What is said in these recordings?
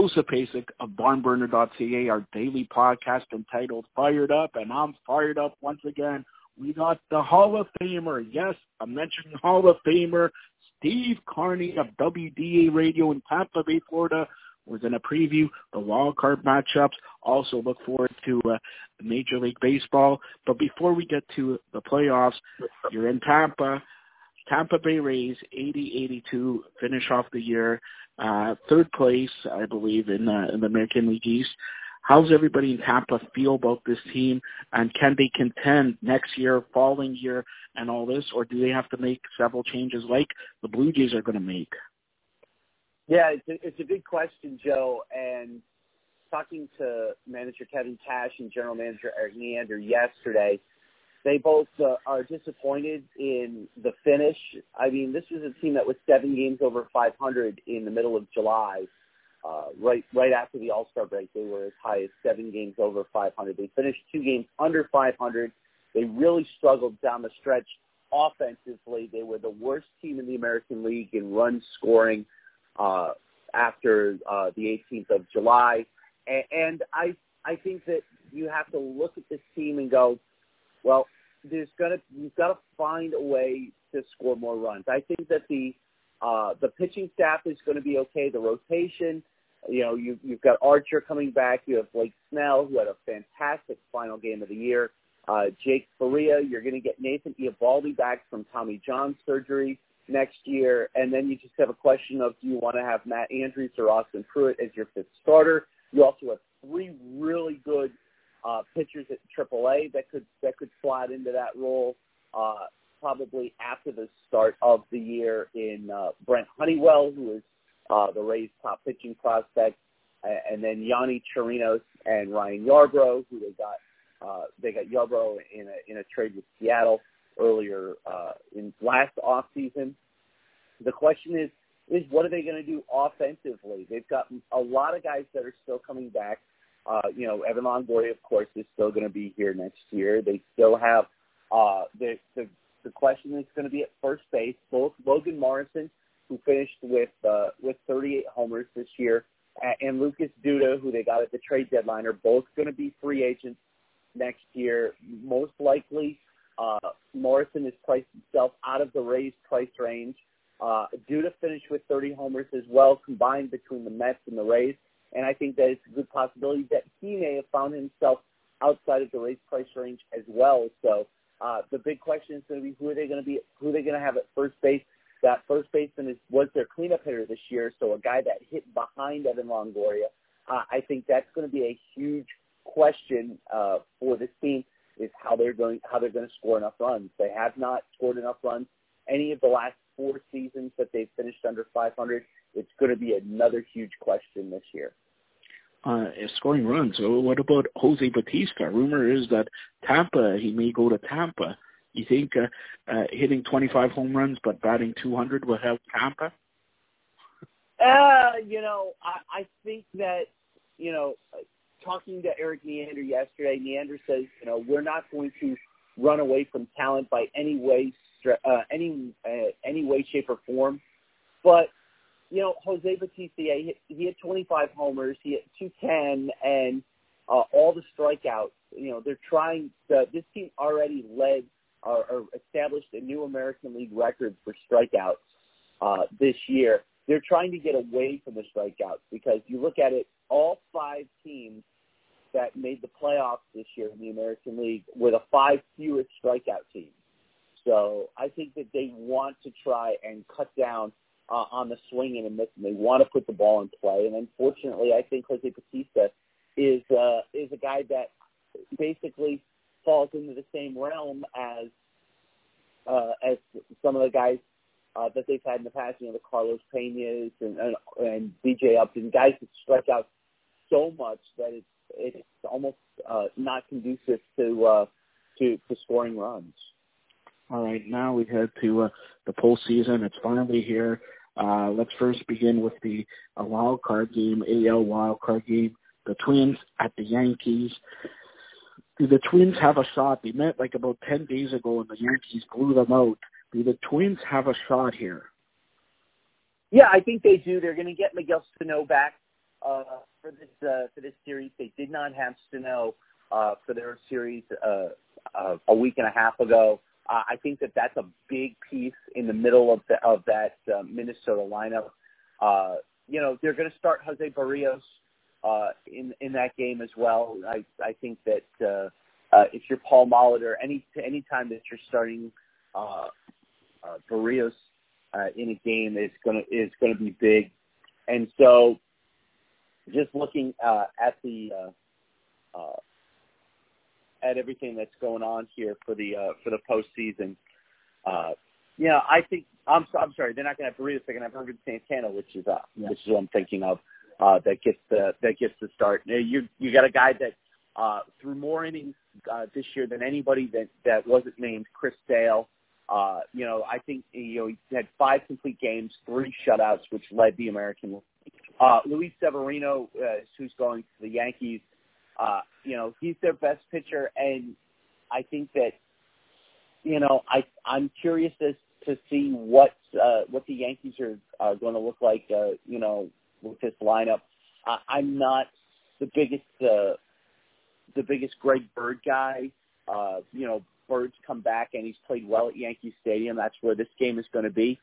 Joseph Pasek of barnburner.ca, our daily podcast entitled Fired Up, and I'm fired up once again. We got the Hall of Famer, yes, I'm mentioning Hall of Famer, Steve Carney of WDA Radio in Tampa Bay, Florida. We're going to preview the wild card matchups. Also look forward to Major League Baseball. But before we get to the playoffs, you're in Tampa. Tampa Bay Rays, 80-82, finish off the year. Third place, I believe, in the American League East. How's everybody in Tampa feel about this team? And can they contend next year, following year, and all this? Or do they have to make several changes like the Blue Jays are going to make? Yeah, it's a good question, Joe. And talking to manager Kevin Cash and general manager Erik Neander yesterday, they both are disappointed in the finish. I mean, this was a team that was 7 games over 500 in the middle of July. Right after the All-Star break, they were as high as 7 games over 500. They finished 2 games under 500. They really struggled down the stretch offensively. They were the worst team in the American League in run scoring after the 18th of July. And I think that you have to look at this team and go, well, you've got to find a way to score more runs. I think that the pitching staff is going to be okay. The rotation, you've got Archer coming back. You have Blake Snell, who had a fantastic final game of the year. Jake Faria, you're going to get Nathan Eovaldi back from Tommy John surgery next year. And then you just have a question of, do you want to have Matt Andrews or Austin Pruitt as your fifth starter? You also have 3 really good pitchers at AAA that could slide into that role probably after the start of the year in Brent Honeywell, who is the Rays' top pitching prospect, and then Yanni Chirinos and Ryan Yarbrough, who they got Yarbrough in a trade with Seattle earlier in last offseason. The question is what are they going to do offensively? They've got a lot of guys that are still coming back. Evan Longoria, of course, is still going to be here next year. They still have the question is going to be at first base. Both Logan Morrison, who finished with 38 homers this year, and Lucas Duda, who they got at the trade deadline, are both going to be free agents next year. Most likely, Morrison has priced himself out of the Rays' price range. Duda finished with 30 homers as well, combined between the Mets and the Rays. And I think that it's a good possibility that he may have found himself outside of the Rays price range as well. So the big question is going to be who are they going to have at first base. That first baseman was their cleanup hitter this year, so a guy that hit behind Evan Longoria. I think that's going to be a huge question for this team, is how they're going to score enough runs. They have not scored enough runs any of the last 4 seasons that they've finished under 500. It's going to be another huge question this year. Scoring runs. So what about Jose Bautista? Rumor is that he may go to Tampa. You think hitting 25 home runs but batting 200 will help Tampa? I think that, talking to Erik Neander yesterday, Neander says, we're not going to run away from talent by any way, shape, or form. But Jose Bautista, he had 25 homers, he hit 210, and all the strikeouts. They're trying. This team already led or established a new American League record for strikeouts this year. They're trying to get away from the strikeouts because you look at it, all 5 teams that made the playoffs this year in the American League were the 5 fewest strikeout teams. So I think that they want to try and cut down on the swinging and missing. They want to put the ball in play. And unfortunately, I think Jose Bautista is a guy that basically falls into the same realm as some of the guys that they've had in the past, the Carlos Peñas and BJ Upton, guys that strike out so much that it's almost not conducive to scoring runs. All right, now we head to the postseason. It's finally here. Let's first begin with the wild card game, AL wild card game. The Twins at the Yankees. Do the Twins have a shot? They met like about 10 days ago, and the Yankees blew them out. Do the Twins have a shot here? Yeah, I think they do. They're going to get Miguel Sano back series. They did not have Sano for their series a week and a half ago. I think that's a big piece in the middle of that Minnesota lineup. They're going to start Jose Barrios in that game as well. I think that if you're Paul Molitor, any time that you're starting Barrios in a game is going to be big. And so, just looking at everything that's going on here for the postseason, I think I'm sorry, they're not going to have Barrios. They're going to have Irvin Santana, which is what I'm thinking of. That gets the start. You got a guy that threw more innings this year than anybody that wasn't named Chris Sale. I think he had 5 complete games, 3 shutouts, which led the American League. Luis Severino, who's going to the Yankees, he's their best pitcher, and I think that I'm curious to see what the Yankees are going to look like, with this lineup. I'm not the biggest Greg Bird guy. Bird's come back and he's played well at Yankee Stadium. That's where this game is going to be.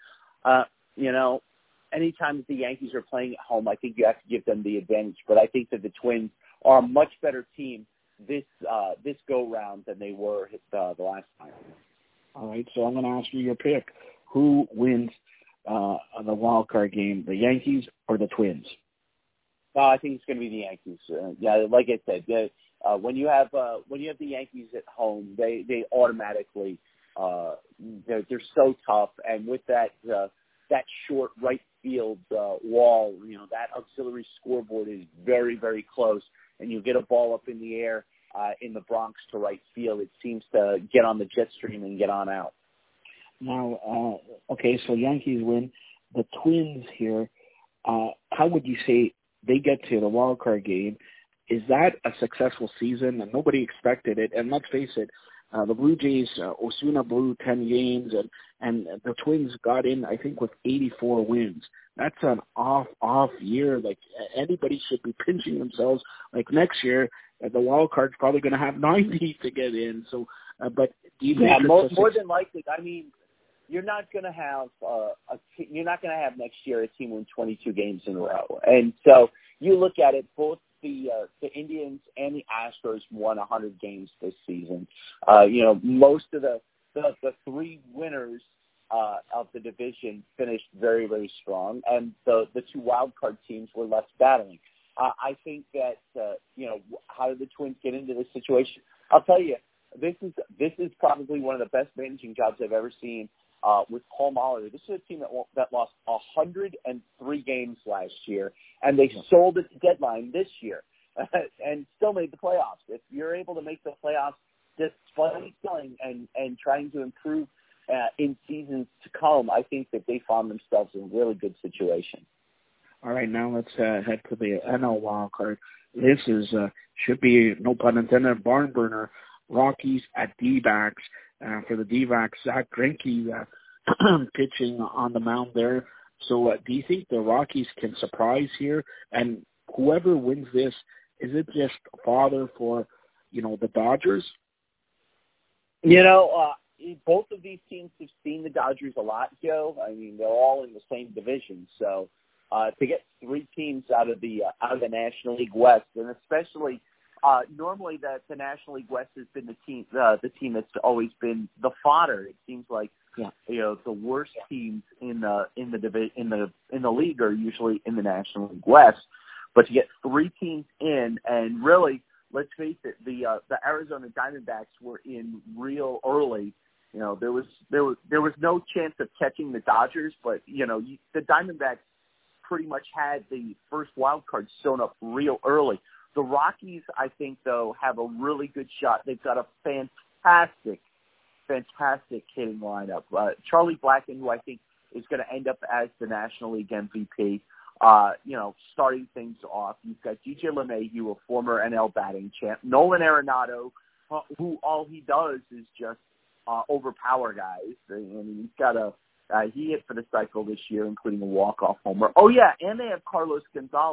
Anytime that the Yankees are playing at home, I think you have to give them the advantage. But I think that the Twins are a much better team this go round than they were the last time. All right, so I'm going to ask you your pick. Who wins the wild card game, the Yankees or the Twins? I think it's going to be the Yankees. Like I said, when you have the Yankees at home, they automatically they're so tough, and with that short right field wall, that auxiliary scoreboard is very, very close, and you get a ball up in the air in the Bronx to right field, it seems to get on the jet stream and get on out. Now, okay, so Yankees win. The Twins here, how would you say they get to the wild card game? Is that a successful season? And nobody expected it. And let's face it, the Blue Jays, Osuna blew 10 games, and the Twins got in, I think, with 84 wins. That's an off year. Like, anybody should be pinching themselves. Like, next year, the wild card's probably going to have 90 to get in. So, but do you think more than likely. I mean, you're not going to have next year a team win 22 games in a row. And so you look at it, both the Indians and the Astros won 100 games this season. Most of the 3 winners of the division finished very, very strong, and the 2 wild card teams were less battling. I think that how did the Twins get into this situation? I'll tell you, this is probably one of the best managing jobs I've ever seen. With Paul Molitor. This is a team that lost 103 games last year, and they sold at the deadline this year and still made the playoffs. If you're able to make the playoffs despite selling and trying to improve in seasons to come, I think that they found themselves in a really good situation. All right, now let's head to the NL wild card. This is should be, no pun intended, a barn burner. Rockies at D-backs. For the D-backs, Zach Greinke pitching on the mound there. So do you think the Rockies can surprise here? And whoever wins this, is it just fodder for, the Dodgers? Both of these teams have seen the Dodgers a lot, Joe. I mean, they're all in the same division. So to get 3 teams out of the National League West, and especially normally the National League West has been the team that's always been the fodder. It seems like the worst teams in the league are usually in the National League West. But to get 3 teams in, and really, let's face it, the Arizona Diamondbacks were in real early. There was no chance of catching the Dodgers, but the Diamondbacks pretty much had the first wild card sewn up real early. The Rockies, I think, though, have a really good shot. They've got a fantastic hitting lineup. Charlie Blackmon, who I think is going to end up as the National League MVP, starting things off. You've got DJ LeMahieu, a former NL batting champ. Nolan Arenado, who all he does is just overpower guys. And he's got he hit for the cycle this year, including a walk-off homer. Oh, yeah, and they have Carlos Gonzalez,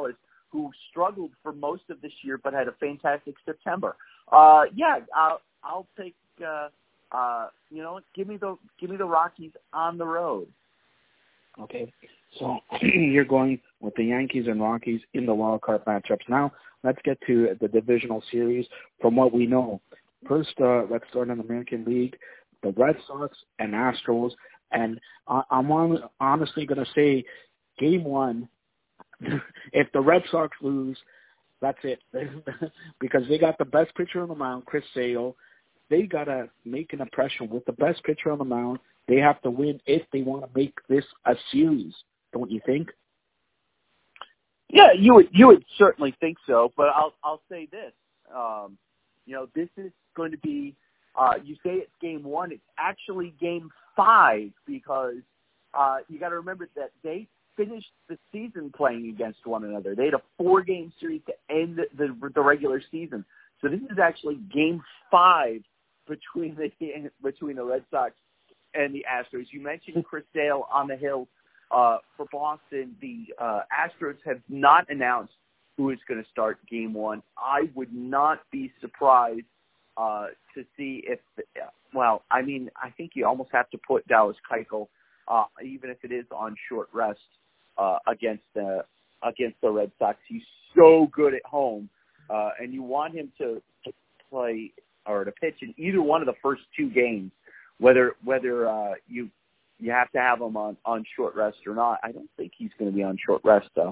who struggled for most of this year but had a fantastic September. I'll take. Give me the Rockies on the road. Okay, so you're going with the Yankees and Rockies in the wild card matchups. Now let's get to the divisional series. From what we know, first let's start in the American League. The Red Sox and Astros, and I'm honestly going to say, Game 1. If the Red Sox lose, that's it. Because they got the best pitcher on the mound, Chris Sale. They got to make an impression with the best pitcher on the mound. They have to win if they want to make this a series, don't you think? Yeah, you would certainly think so. But I'll say this. This is going to be. You say it's Game 1. It's actually Game 5 because you got to remember that they finished the season playing against one another. They had a 4-game series to end the regular season. So this is actually Game 5 between the Red Sox and the Astros. You mentioned Chris Sale on the hill for Boston. The Astros have not announced who is going to start Game 1. I would not be surprised to see if, I think you almost have to put Dallas Keuchel, even if it is on short rest, against the Red Sox. He's so good at home, and you want him to play or to pitch in either one of the first 2 games, whether you have to have him on short rest or not. I don't think he's going to be on short rest though.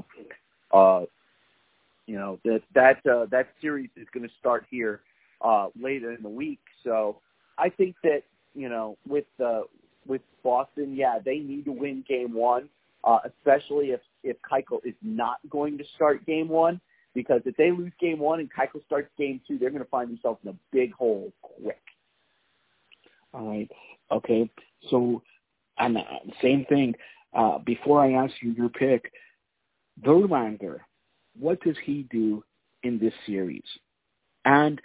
That series is going to start here later in the week. So I think that, with Boston, they need to win Game 1, especially if Keuchel is not going to start Game 1, because if they lose Game 1 and Keuchel starts Game 2, they're going to find themselves in a big hole quick. All right. Okay. So, and same thing. Before I ask you your pick, Verlander, what does he do in this series? And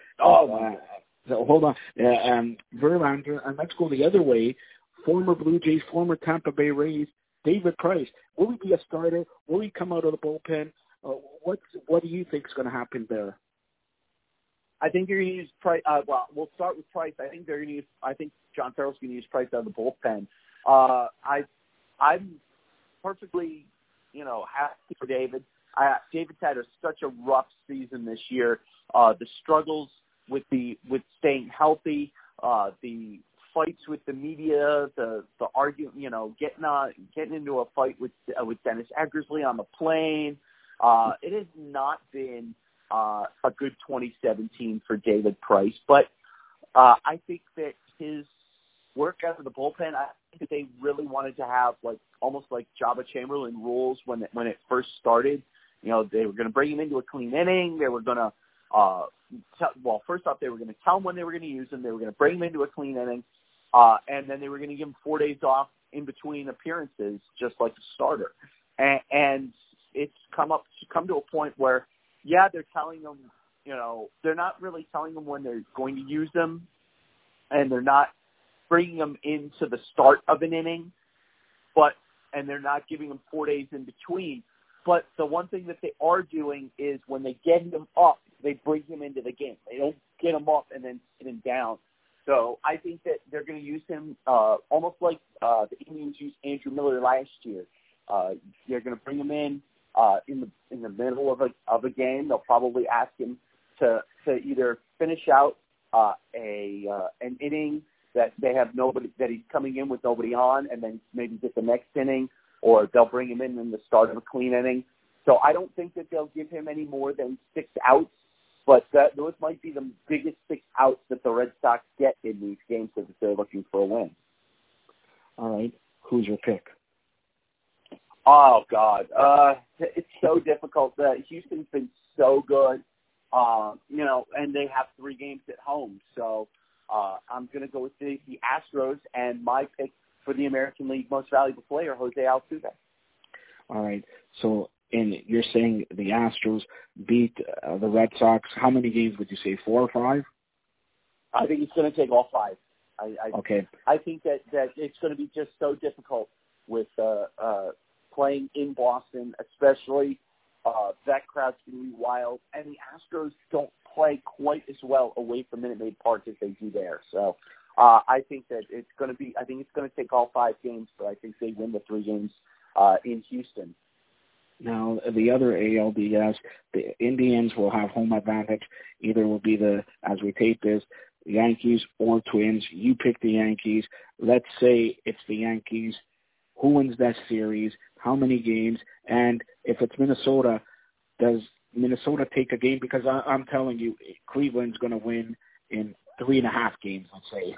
so hold on, Verlander, and let's go the other way. Former Blue Jays, former Tampa Bay Rays, David Price. Will he be a starter? Will he come out of the bullpen? What do you think is going to happen there? I think you're going to use Price. We'll start with Price. I think John Farrell's going to use Price out of the bullpen. I'm perfectly, happy for David. David's had such a rough season this year. The struggles with staying healthy, the fights with the media, the argument, getting into a fight with Dennis Eckersley on the plane. It has not been a good 2017 for David Price, but I think that his work out of the bullpen, I think that they really wanted to have almost like Jabba Chamberlain rules when it first started. They were going to bring him into a clean inning. They were going to, first off, they were going to tell him when they were going to use him. They were going to bring him into a clean inning, and then they were going to give him 4 days off in between appearances, just like a starter. And it's come to a point where, they're telling him, they're not really telling him when they're going to use them, and they're not bringing him into the start of an inning, and they're not giving him 4 days in between. But the one thing that they are doing is when they get him up, they bring him into the game. They don't get him up and then sit him down. So I think that they're going to use him almost like the Indians used Andrew Miller last year. They're going to bring him in the middle of a game. They'll probably ask him to either finish out an inning that they have nobody, that he's coming in with nobody on, and then maybe get the next inning, or they'll bring him in the start of a clean inning. So I don't think that they'll give him any more than 6 outs, but those might be the biggest 6 outs that the Red Sox get in these games if they're looking for a win. All right. Who's your pick? Oh, God. It's so difficult. Houston's been so good, and they have 3 games at home. So I'm going to go with the Astros, and my pick for the American League Most Valuable Player, Jose Altuve. All right. So, you're saying the Astros beat the Red Sox. How many games would you say, 4 or 5? I think it's going to take all 5. Okay. I think that it's going to be just so difficult with playing in Boston, especially That crowd's going to be wild, and the Astros don't play quite as well away from Minute Maid Park as they do there. So I think that it's going to be. I think it's going to take all 5 games, but I think they win the 3 games in Houston. Now, the other ALDS, the Indians will have home advantage. Either will be as we tape this, Yankees or Twins. You pick the Yankees. Let's say it's the Yankees. Who wins that series? How many games? And if it's Minnesota, does Minnesota take a game? Because I'm telling you, Cleveland's going to win in 3.5 games, let's say.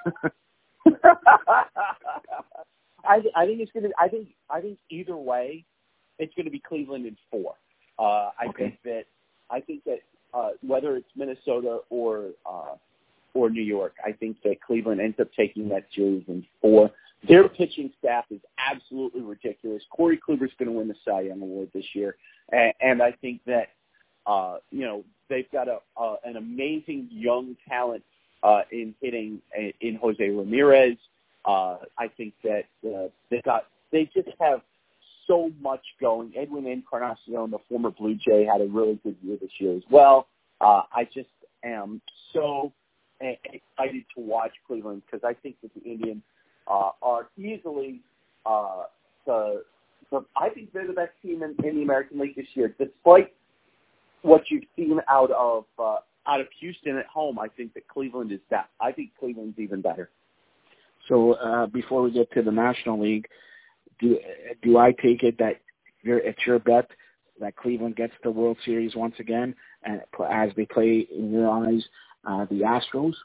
I think it's going to. I think either way, it's going to be Cleveland in 4. I think that whether it's Minnesota or New York, I think that Cleveland ends up taking that series in 4. Their pitching staff is absolutely ridiculous. Corey Kluber's going to win the Cy Young Award this year, and I think that they've got an amazing young talent in hitting in Jose Ramirez. I think that they just have so much going. Edwin Encarnacion, the former Blue Jay, had a really good year this year as well. I just am so excited to watch Cleveland because I think that the Indians are easily I think they're the best team in the American League this year. Despite what you've seen out of Houston at home, I think that Cleveland is that. I think Cleveland's even better. So before we get to the National League, do I take it that it's your bet that Cleveland gets the World Series once again, and as they play in your eyes the Astros?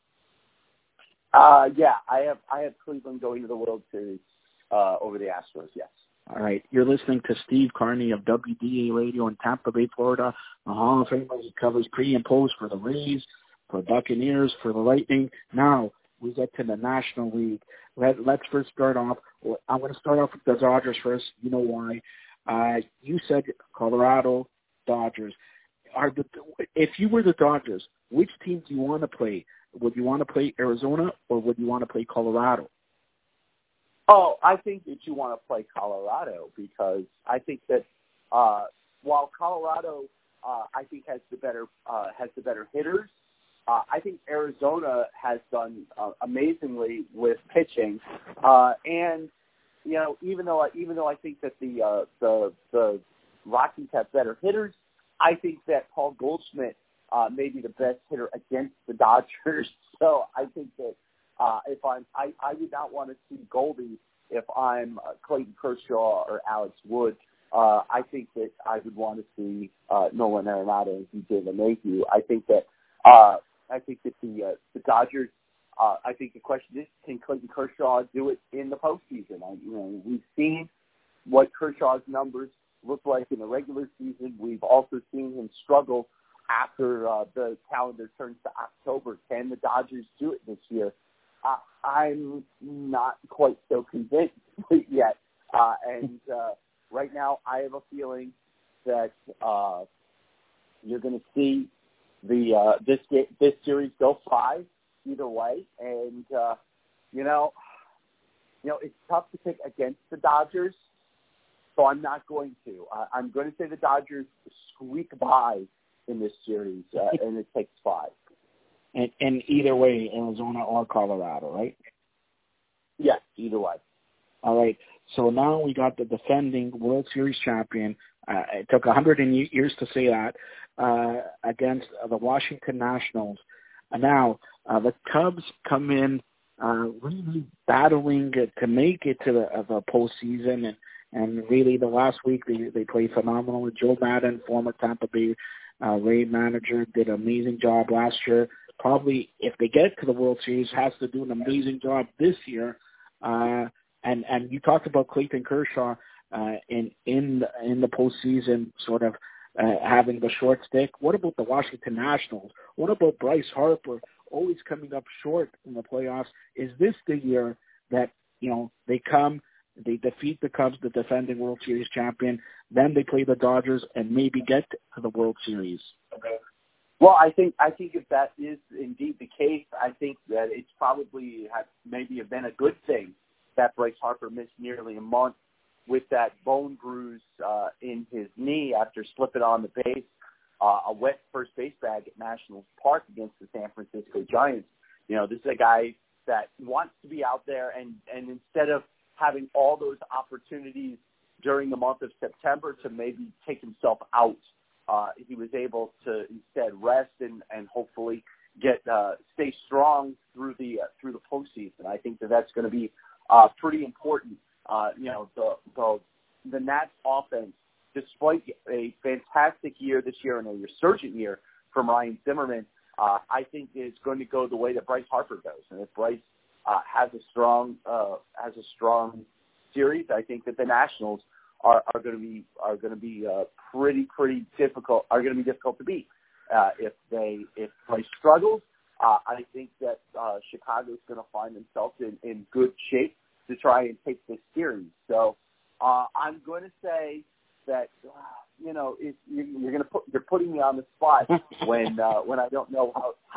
Yeah, I have Cleveland going to the World Series over the Astros. Yes. All right. You're listening to Steve Carney of WDA Radio in Tampa Bay, Florida. The Hall of Famer. He covers pre and post for the Rays, for Buccaneers, for the Lightning. Now we get to the National League. Let's first start off. I'm going to start off with the Dodgers first. You know why? You said Colorado Dodgers. If you were the Dodgers, which team do you want to play? Would you want to play Arizona or would you want to play Colorado? Oh, I think that you want to play Colorado because I think that while Colorado, I think has the better hitters, I think Arizona has done amazingly with pitching, and even though I think that the Rockies have better hitters, I think that Paul Goldschmidt may be the best hitter against the Dodgers. So I think that I would not want to see Goldie if I'm Clayton Kershaw or Alex Wood. I think that I would want to see Nolan Arenado and DJ LeMahieu. I think that the Dodgers. I think the question is, can Clayton Kershaw do it in the postseason? We've seen what Kershaw's numbers look like in the regular season. We've also seen him struggle after the calendar turns to October. Can the Dodgers do it this year? I'm not quite so convinced yet. And right now, I have a feeling that you're going to see this series go 5 either way. And it's tough to pick against the Dodgers, so I'm not going to. I'm going to say the Dodgers squeak by in this series, and it takes 5. And either way, Arizona or Colorado, right? Yes, either way. All right. So now we got the defending World Series champion. It took 100 years to say that, against the Washington Nationals. Now, the Cubs come in really battling to make it to the postseason. And really the last week they played phenomenal. Joe Madden, former Tampa Bay Ray manager, did an amazing job last year. Probably, if they get to the World Series, has to do an amazing job this year. And you talked about Clayton Kershaw in the postseason, sort of having the short stick. What about the Washington Nationals? What about Bryce Harper, always coming up short in the playoffs? Is this the year that they defeat the Cubs, the defending World Series champion, then they play the Dodgers and maybe get to the World Series? Okay. Well, I think if that is indeed the case, I think that it's probably maybe have been a good thing that Bryce Harper missed nearly a month with that bone bruise in his knee after slipping on the base, a wet first base bag at Nationals Park against the San Francisco Giants. This is a guy that wants to be out there, and instead of having all those opportunities during the month of September to maybe take himself out, he was able to instead rest and hopefully stay strong through the postseason. I think that's going to be pretty important. The Nats offense, despite a fantastic year this year and a resurgent year from Ryan Zimmerman, I think it's going to go the way that Bryce Harper goes. And if Bryce has a strong series, I think that the Nationals are going to be pretty difficult. Are going to be difficult to beat. If Bryce struggles, I think that Chicago's going to find themselves in good shape to try and take this series. So I'm going to say that you're putting me on the spot when I don't know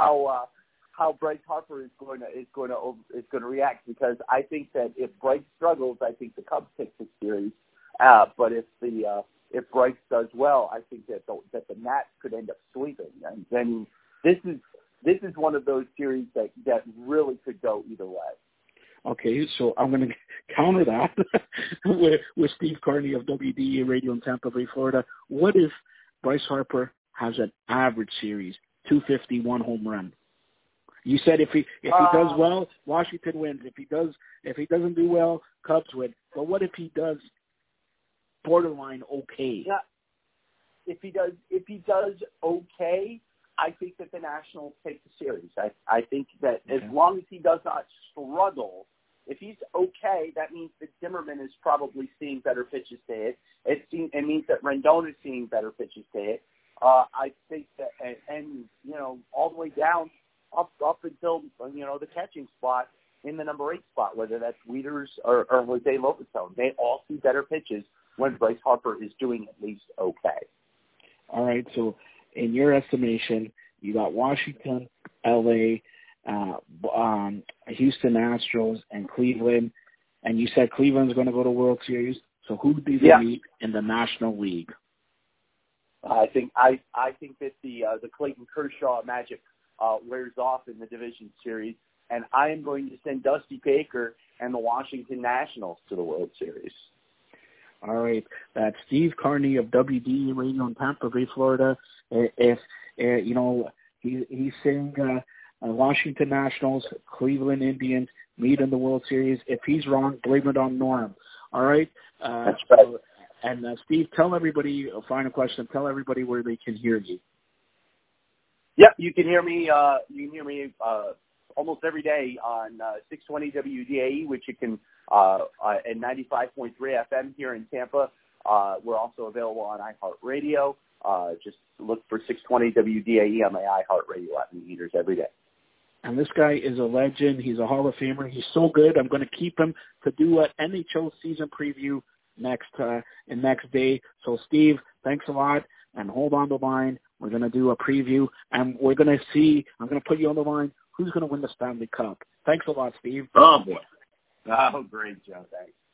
how Bryce Harper is going to react, because I think that if Bryce struggles, I think the Cubs take the series. But if Bryce does well, I think that the Nats could end up sweeping. And then this is one of those series that really could go either way. Okay, so I'm going to counter that with Steve Carney of WDE Radio in Tampa Bay, Florida. What if Bryce Harper has an average series, 251 home run? You said if he does well, Washington wins. If he doesn't do well, Cubs win. But what if he does borderline okay? Yeah. If he does okay, I think that the Nationals take the series. I think that as long as he does not struggle, if he's okay, that means that Zimmerman is probably seeing better pitches to hit. It means that Rendon is seeing better pitches to hit. I think that, and all the way down up until the catching spot in the number 8 spot, whether that's Wieters or Jose Lopezón, they all see better pitches when Bryce Harper is doing at least okay. All right, so in your estimation, you got Washington, L.A., Houston Astros, and Cleveland, and you said Cleveland's going to go to World Series. So who do they meet in the National League? I think that the Clayton Kershaw magic wears off in the division series, and I am going to send Dusty Baker and the Washington Nationals to the World Series. All right, that's Steve Carney of WDE Radio in Tampa Bay, Florida. If he's saying Washington Nationals, Cleveland Indians meet in the World Series. If he's wrong, blame it on Norm. All right. That's right. And Steve, tell everybody a final question. Tell everybody where they can hear you. Yep, you can hear me. Almost every day on 620 WDAE, which you can at 95.3 FM here in Tampa. We're also available on iHeartRadio. Just look for 620 WDAE on my iHeartRadio app and eaters every day. And this guy is a legend. He's a Hall of Famer. He's so good. I'm going to keep him to do an NHL season preview next day. So, Steve, thanks a lot. And hold on the line. We're going to do a preview. And we're going to see, I'm going to put you on the line, who's going to win the Stanley Cup. Thanks a lot, Steve. Oh, boy. Oh, great, Joe. Thanks.